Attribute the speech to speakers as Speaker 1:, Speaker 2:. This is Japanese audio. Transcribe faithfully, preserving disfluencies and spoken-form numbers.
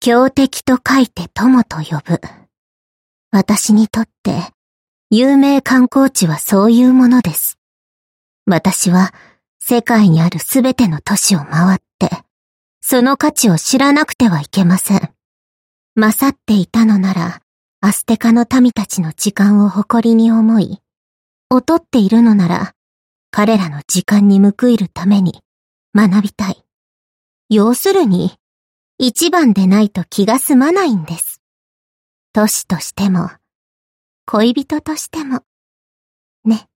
Speaker 1: 強敵と書いて友と呼ぶ。私にとって、有名観光地はそういうものです。私は世界にあるすべての都市を回って、その価値を知らなくてはいけません。勝っていたのなら、アステカの民たちの時間を誇りに思い、劣っているのなら、彼らの時間に報いるために学びたい。要するに、一番でないと気が済まないんです。都市としても、恋人としても、ね。